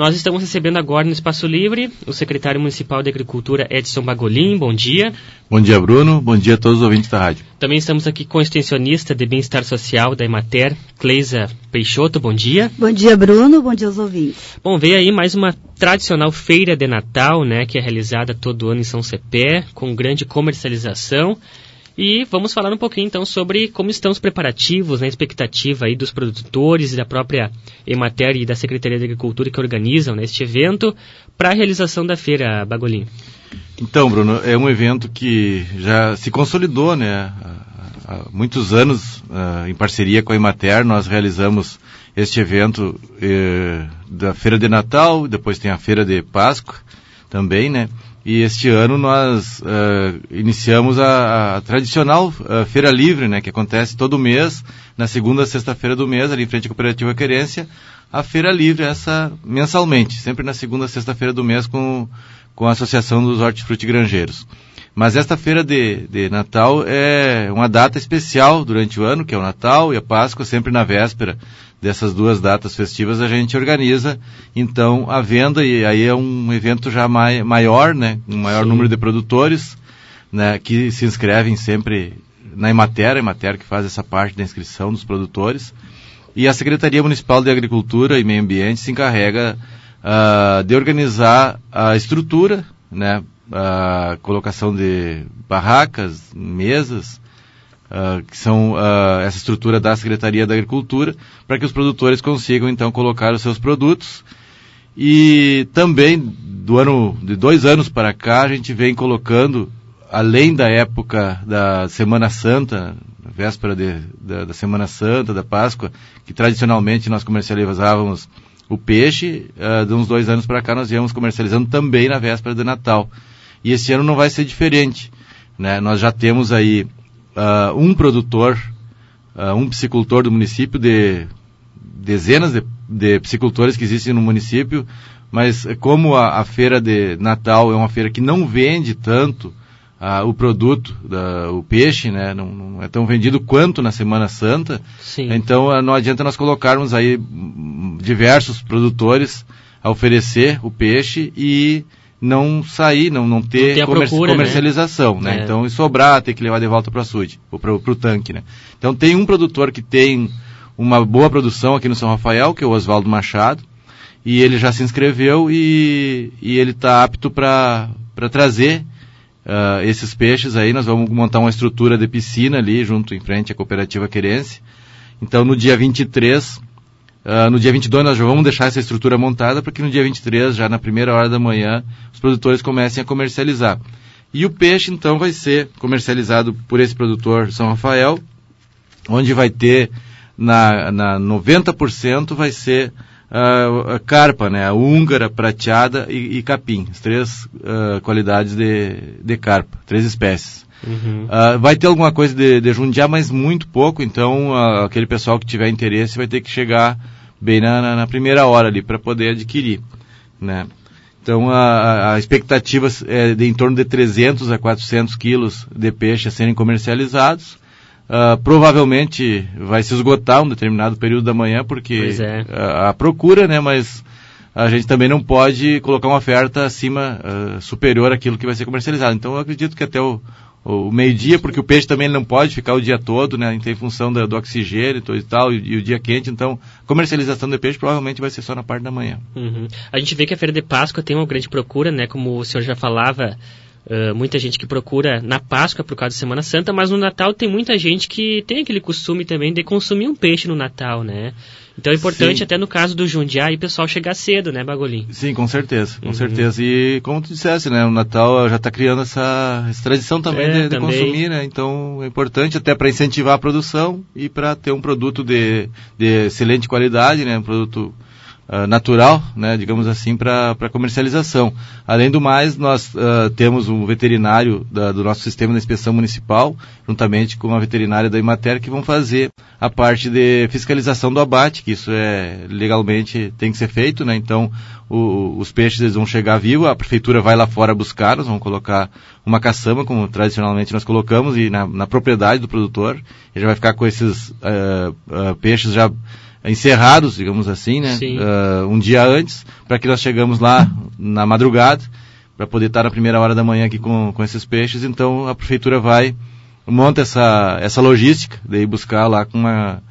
Nós estamos recebendo agora no Espaço Livre o secretário municipal de Agricultura, Edson Bagolin. Bom dia. Bom dia, Bruno. Bom dia a todos os ouvintes da rádio. Também estamos aqui com a extensionista de Bem-Estar Social da Emater, Cleisa Peixoto. Bom dia. Bom dia, Bruno. Bom dia aos ouvintes. Bom, veio aí mais uma tradicional feira de Natal, né, que é realizada todo ano em São Cepé, com grande comercialização. E vamos falar um pouquinho, então, sobre como estão os preparativos, né, a expectativa aí dos produtores e da própria Emater e da Secretaria de Agricultura que organizam, né, este evento para a realização da feira, Bagolin. Então, Bruno, é um evento que já se consolidou, né? Há muitos anos, em parceria com a Emater, nós realizamos este evento da Feira de Natal, depois tem a Feira de Páscoa também, né? E este ano nós iniciamos a tradicional Feira Livre, né, que acontece todo mês, na segunda a sexta-feira do mês, ali em frente à Cooperativa Querência, a Feira Livre, essa mensalmente, sempre na segunda a sexta-feira do mês com a Associação dos Hortifrutigranjeiros. Mas esta Feira de Natal é uma data especial durante o ano, que é o Natal e a Páscoa, sempre na véspera dessas duas datas festivas a gente organiza, então, a venda, e aí é um evento já maior, né, um maior número de produtores, né, que se inscrevem sempre na Emater, a Emater que faz essa parte da inscrição dos produtores, e a Secretaria Municipal de Agricultura e Meio Ambiente se encarrega de organizar a estrutura, né, a colocação de barracas, mesas, que são essa estrutura da Secretaria da Agricultura, para que os produtores consigam, então, colocar os seus produtos. E também, de 2 anos para cá, a gente vem colocando, além da época da Semana Santa, véspera da Semana Santa, da Páscoa, que tradicionalmente nós comercializávamos o peixe, de uns 2 anos para cá nós viemos comercializando também na véspera de Natal. E esse ano não vai ser diferente, né? Nós já temos aí um produtor, um piscicultor do município, de dezenas de piscicultores que existem no município, mas como a feira de Natal é uma feira que não vende tanto o produto, o peixe, né, não é tão vendido quanto na Semana Santa. Sim. Então não adianta nós colocarmos aí diversos produtores a oferecer o peixe e não sair, não ter comercialização, né? Então, e sobrar, ter que levar de volta para o açude, ou para o tanque, né? Então, tem um produtor que tem uma boa produção aqui no São Rafael, que é o Oswaldo Machado, e ele já se inscreveu e ele está apto para trazer esses peixes aí. Nós vamos montar uma estrutura de piscina ali, junto em frente à Cooperativa Querência. Então, no dia 23... no dia 22 nós já vamos deixar essa estrutura montada para que no dia 23, já na primeira hora da manhã, os produtores comecem a comercializar. E o peixe, então, vai ser comercializado por esse produtor São Rafael, onde vai ter, na 90% vai ser a carpa, né, a húngara, prateada e capim, as 3 qualidades de carpa, 3 espécies. Uhum. Vai ter alguma coisa de jundiá, mas muito pouco, então aquele pessoal que tiver interesse vai ter que chegar bem na primeira hora ali para poder adquirir, né? Então a expectativa é de em torno de 300 a 400 quilos de peixe a serem comercializados. Provavelmente vai se esgotar um determinado período da manhã, porque a procura, né, mas a gente também não pode colocar uma oferta acima, superior àquilo que vai ser comercializado. Então eu acredito que até o meio-dia, porque o peixe também não pode ficar o dia todo, né, em função do oxigênio e tal, e o dia quente, então comercialização de peixe provavelmente vai ser só na parte da manhã. Uhum. A gente vê que a Feira de Páscoa tem uma grande procura, né, como o senhor já falava, muita gente que procura na Páscoa por causa da Semana Santa, mas no Natal tem muita gente que tem aquele costume também de consumir um peixe no Natal, né? Então é importante, sim, até no caso do jundiá, aí o pessoal chegar cedo, né, Bagolin? Sim, com certeza, com certeza. E como tu disseste, né, o Natal já está criando essa tradição também de consumir, né? Então é importante até para incentivar a produção e para ter um produto de excelente qualidade, né, um produto natural, né, digamos assim, para comercialização. Além do mais, nós temos um veterinário do nosso sistema de inspeção municipal, juntamente com a veterinária da Emater, que vão fazer a parte de fiscalização do abate, que isso legalmente tem que ser feito, né? Então, os peixes eles vão chegar vivos, a prefeitura vai lá fora buscar, nós vamos colocar uma caçamba, como tradicionalmente nós colocamos, e na propriedade do produtor, ele vai ficar com esses peixes já encerrados, digamos assim, né? Um dia antes, para que nós chegamos lá na madrugada, para poder estar na primeira hora da manhã aqui com esses peixes. Então a prefeitura monta essa logística, daí buscar lá com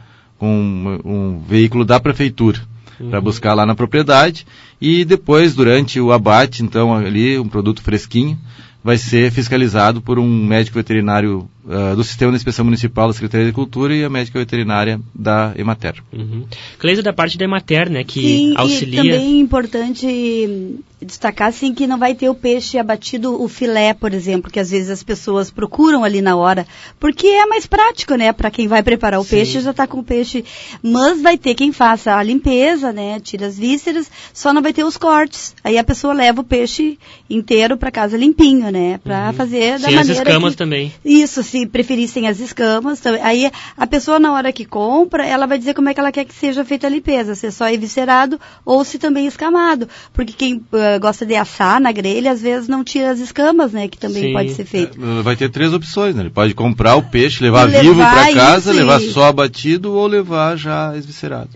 um veículo da prefeitura, para buscar lá na propriedade, e depois, durante o abate, então ali, um produto fresquinho, vai ser fiscalizado por um médico veterinário do Sistema de Inspeção Municipal da Secretaria de Agricultura e a médica veterinária da Emater. Cleisa, da parte da Emater, né, que sim, auxilia... E também é importante destacar, assim, que não vai ter o peixe abatido, o filé, por exemplo, que às vezes as pessoas procuram ali na hora, porque é mais prático, né, para quem vai preparar o peixe, já está com o peixe, mas vai ter quem faça a limpeza, né, tira as vísceras, só não vai ter os cortes, aí a pessoa leva o peixe inteiro para casa limpinho, né, para fazer da maneira as escamas também. Isso, se preferissem as escamas, aí a pessoa na hora que compra, ela vai dizer como é que ela quer que seja feita a limpeza, se é só eviscerado ou se também escamado, porque quem gosta de assar na grelha, às vezes não tira as escamas, né, que também pode ser feito. Vai ter 3 opções, né, ele pode comprar o peixe, levar vivo para casa, levar só abatido ou levar já esviscerado.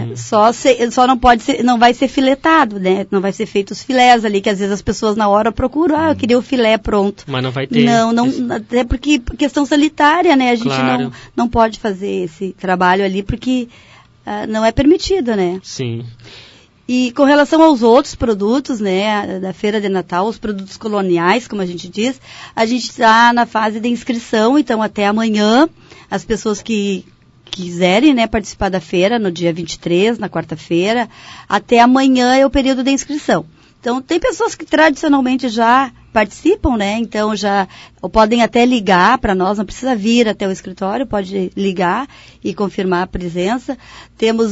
Só não pode ser, não vai ser filetado, né, não vai ser feito os filés ali, que às vezes as pessoas na hora procuram, eu queria o filé pronto. Mas não vai ter. Não, até porque questão sanitária, né, a gente claro. não pode fazer esse trabalho ali, porque não é permitido, né. Sim. E com relação aos outros produtos, né, da Feira de Natal, os produtos coloniais, como a gente diz, a gente está na fase de inscrição, então até amanhã, as pessoas que quiserem, né, participar da feira, no dia 23, na quarta-feira, até amanhã é o período de inscrição. Então, tem pessoas que tradicionalmente já participam, né? Então já podem até ligar para nós, não precisa vir até o escritório, pode ligar e confirmar a presença. Temos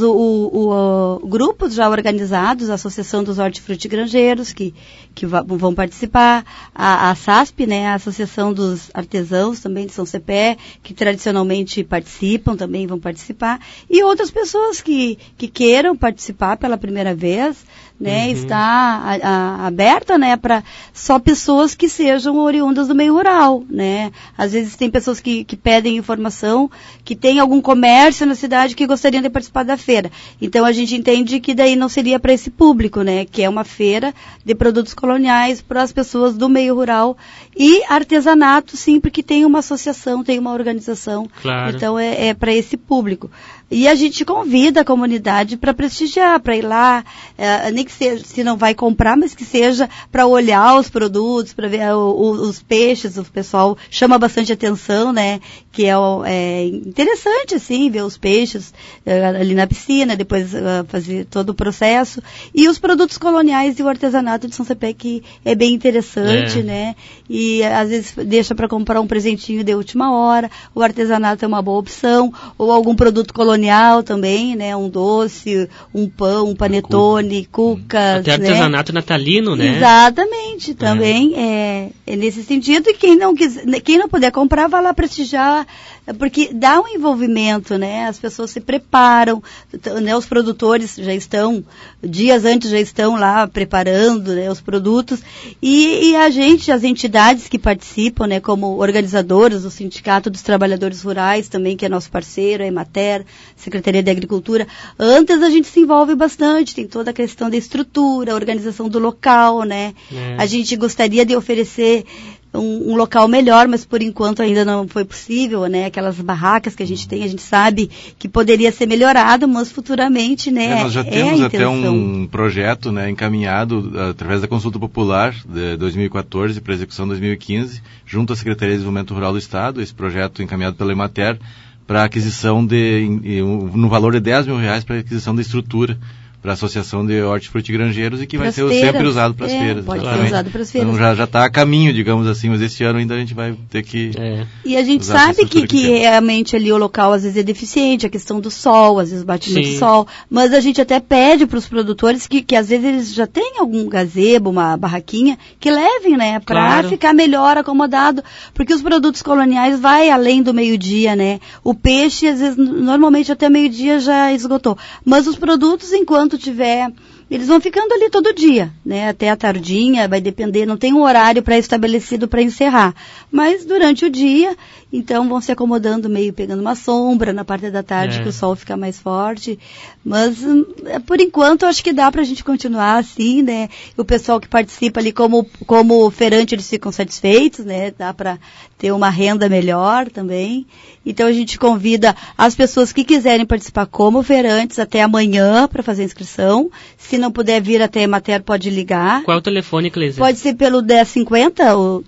grupos já organizados, a Associação dos Hortifrutigranjeiros, que vão participar, a SASP, né? A Associação dos Artesãos também de São Cepé, que tradicionalmente participam, também vão participar, e outras pessoas que queiram participar pela primeira vez, né? Está aberta, né? Para só pessoas que sejam oriundas do meio rural, né? Às vezes tem pessoas que pedem informação, que tem algum comércio na cidade que gostariam de participar da feira. Então a gente entende que daí não seria para esse público, né? Que é uma feira de produtos coloniais para as pessoas do meio rural e artesanato, sim, porque tem uma associação, tem uma organização. Claro. Então é para esse público. E a gente convida a comunidade para prestigiar, para ir lá, nem que seja, se não vai comprar, mas que seja para olhar os produtos, para ver os peixes, o pessoal chama bastante atenção, né? Que é interessante, assim, ver os peixes ali na piscina, depois fazer todo o processo. E os produtos coloniais e o artesanato de São Cepé, que é bem interessante, né? E às vezes deixa para comprar um presentinho de última hora, o artesanato é uma boa opção, ou algum produto colonial também, né? Um doce, um pão, um panetone, cucas, até artesanato natalino, né? Exatamente, também é nesse sentido, e quem não puder comprar, vai lá prestigiar, porque dá um envolvimento, né? As pessoas se preparam, né? Os produtores já estão, dias antes já estão lá preparando, né, os produtos, e a gente, as entidades que participam, né, como organizadores, o Sindicato dos Trabalhadores Rurais também, que é nosso parceiro, a Emater, Secretaria de Agricultura, antes a gente se envolve bastante, tem toda a questão da estrutura, a organização do local, né? A gente gostaria de oferecer um local melhor, mas por enquanto ainda não foi possível, né? Aquelas barracas que a gente sabe que poderia ser melhorado, mas futuramente, né? Nós já temos até um projeto, né, encaminhado através da consulta popular de 2014 para execução 2015, junto à Secretaria de Desenvolvimento Rural do Estado, esse projeto encaminhado pela Emater, para aquisição no valor de R$10 mil para aquisição da estrutura para a Associação de Hortifrutigranjeiros e que vai ser sempre usado para as feiras. Pode ser usado para as feiras. Então já está a caminho, digamos assim, mas este ano ainda a gente vai ter que... E a gente sabe que realmente ali o local às vezes é deficiente, a questão do sol, às vezes bate muito sol, mas a gente até pede para os produtores que às vezes eles já têm algum gazebo, uma barraquinha, que levem, né, para ficar melhor acomodado, porque os produtos coloniais vai além do meio-dia, né? O peixe, às vezes, normalmente até meio-dia já esgotou, mas os produtos, enquanto tiver eles vão ficando ali todo dia, né? Até a tardinha, vai depender, não tem um horário pré-estabelecido para encerrar. Mas durante o dia, então vão se acomodando meio, pegando uma sombra na parte da tarde, que o sol fica mais forte. Mas, por enquanto, eu acho que dá para a gente continuar assim, né? O pessoal que participa ali como feirante, eles ficam satisfeitos, né? Dá para ter uma renda melhor também. Então a gente convida as pessoas que quiserem participar como feirantes até amanhã para fazer a inscrição. Se não puder vir até a Emater, pode ligar. Qual é o telefone, Cleise? Pode ser pelo 1050, o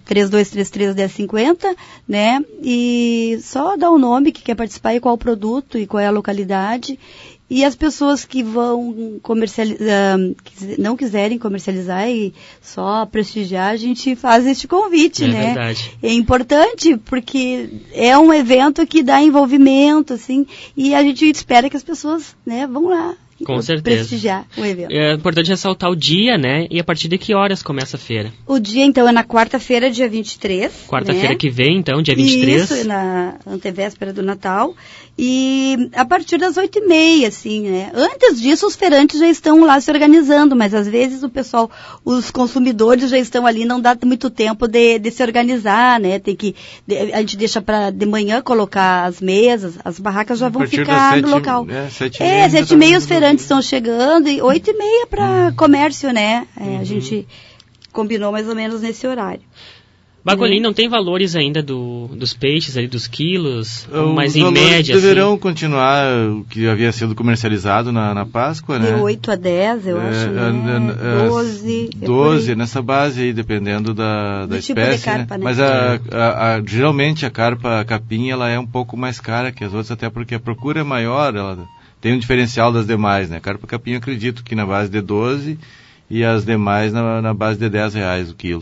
3233-1050, né? E só dar o nome que quer participar e qual o produto e qual é a localidade. E as pessoas que vão comercializar, que não quiserem comercializar e só prestigiar, a gente faz este convite, né? Verdade. É importante porque é um evento que dá envolvimento, assim, e a gente espera que as pessoas, né, vão lá. Com certeza. Prestigiar o evento. É importante ressaltar o dia, né? E a partir de que horas começa a feira? O dia, então, é na quarta-feira, dia 23. Quarta-feira, né? Que vem, então, dia 23. Isso, na antevéspera do Natal. E a partir das 8h30, assim, né? Antes disso, os feirantes já estão lá se organizando, mas às vezes o pessoal, os consumidores já estão ali, não dá muito tempo de se organizar, né? A gente deixa para de manhã colocar as mesas, as barracas já vão ficar no local. 7h30 os feirantes estão chegando e 8h30 para comércio, né? A gente combinou mais ou menos nesse horário. Bacolim, não tem valores ainda dos peixes ali, dos quilos, mas em Os média, deverão assim. continuar o que havia sido comercializado na Páscoa, né? De 8 a 10, eu acho, né? 12. 12, nessa base aí, dependendo da espécie, tipo de carpa, né? Mas geralmente a carpa capim, ela é um pouco mais cara que as outras, até porque a procura é maior, ela tem um diferencial das demais, né? Carpa capim, eu acredito que na base de 12 e as demais na base de R$10 o quilo.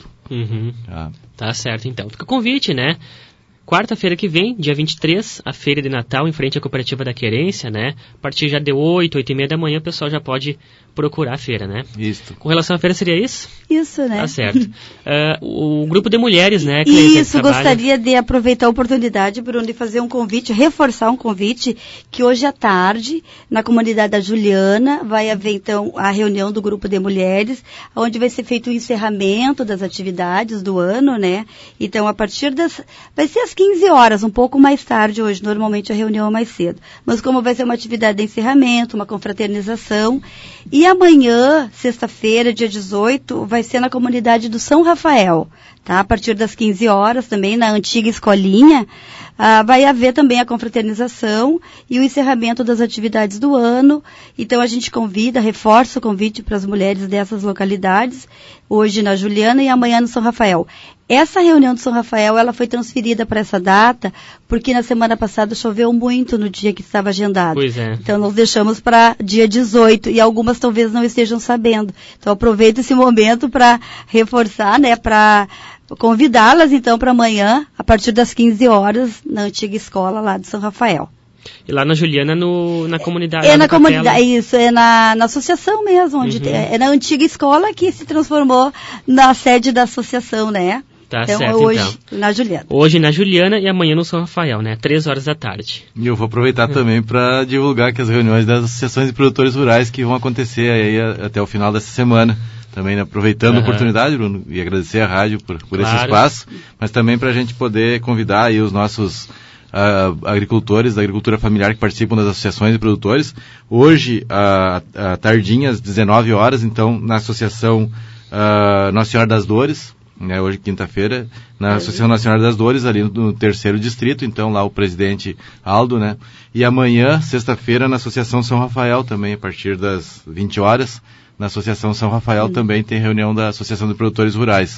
Tá certo, então. Fica o convite, né? Quarta-feira que vem, dia 23, a feira de Natal em frente à Cooperativa da Querência, né? A partir já de 8h30 da manhã, o pessoal já pode procurar a feira, né? Isso. Com relação à feira, seria isso? Isso, né? Tá certo. O grupo de mulheres, né, Cleide? Isso, gostaria de aproveitar a oportunidade, Bruno, de fazer um convite, reforçar um convite, que hoje à tarde, na comunidade da Juliana, vai haver, então, a reunião do grupo de mulheres, onde vai ser feito o encerramento das atividades do ano, né? Então, a partir vai ser às 15 horas, um pouco mais tarde hoje, normalmente a reunião é mais cedo. Mas como vai ser uma atividade de encerramento, uma confraternização, e amanhã, sexta-feira, dia 18, vai ser na comunidade do São Rafael, tá? A partir das 15 horas, também na antiga escolinha, vai haver também a confraternização e o encerramento das atividades do ano. Então a gente reforça o convite para as mulheres dessas localidades, hoje na Juliana e amanhã no São Rafael. Essa reunião do São Rafael, ela foi transferida para essa data, porque na semana passada choveu muito no dia que estava agendado. Pois é. Então nós deixamos para dia 18 e algumas talvez não estejam sabendo. Então aproveito esse momento para reforçar, né, para convidá-las então para amanhã, a partir das 15 horas, na antiga escola lá de São Rafael. E lá na Juliana, na comunidade? É na comunidade, isso, é na associação mesmo, onde é na antiga escola que se transformou na sede da associação, né? Tá então, certo, hoje, então. na Juliana. Hoje na Juliana e amanhã no São Rafael, né? 3 horas da tarde. E eu vou aproveitar também para divulgar que as reuniões das associações de produtores rurais que vão acontecer aí até o final dessa semana. Também aproveitando a oportunidade, Bruno, e agradecer a rádio por esse espaço, mas também para a gente poder convidar aí os nossos agricultores da agricultura familiar que participam das associações de produtores. Hoje, à tardinha, às 19 horas, então, na Associação Nossa Senhora das Dores, né, hoje quinta-feira, na Associação Nossa Senhora das Dores, ali no 3º distrito, então lá o presidente Aldo, né, e amanhã, sexta-feira, na Associação São Rafael também, a partir das 20 horas, na Associação São Rafael também tem reunião da Associação de Produtores Rurais.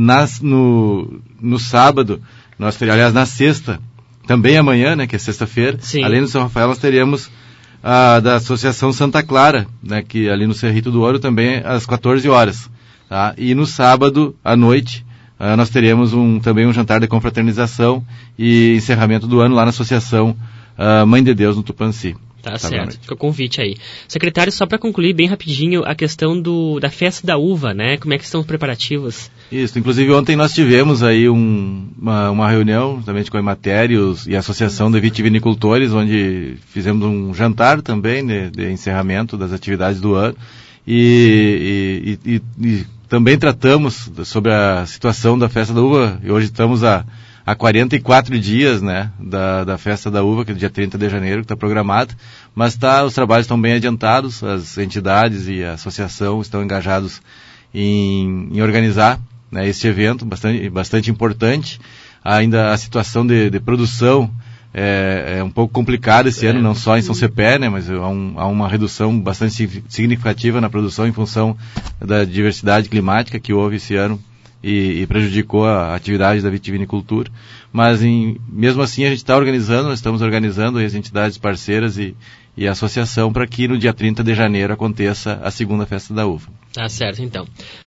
No sábado, aliás, na sexta, também amanhã, né, que é sexta-feira, além do São Rafael, nós teríamos da Associação Santa Clara, né, que ali no Cerrito do Ouro também às 14 horas. Tá? E no sábado, à noite, nós teremos também um jantar de confraternização e encerramento do ano lá na Associação Mãe de Deus, no Tupanci. Tá certo, fica o convite aí. Secretário, só para concluir bem rapidinho a questão da festa da uva, né? Como é que estão os preparativos? Isso, inclusive ontem nós tivemos aí uma reunião também com a Emater e a Associação de Vitivinicultores, onde fizemos um jantar também de encerramento das atividades do ano. E também tratamos sobre a situação da Festa da Uva, e hoje estamos há 44 dias, né, da Festa da Uva, que é dia 30 de janeiro, que está programado, mas os trabalhos estão bem adiantados, as entidades e a associação estão engajados em organizar, né, este evento bastante importante. Ainda a situação de produção é um pouco complicada esse ano, não só em São Cepé, né, mas há uma redução bastante significativa na produção em função da diversidade climática que houve esse ano e prejudicou a atividade da vitivinicultura. Mas mesmo assim a gente está organizando, nós estamos organizando as entidades parceiras e a associação para que no dia 30 de janeiro aconteça a segunda Festa da Uva. Tá certo, então.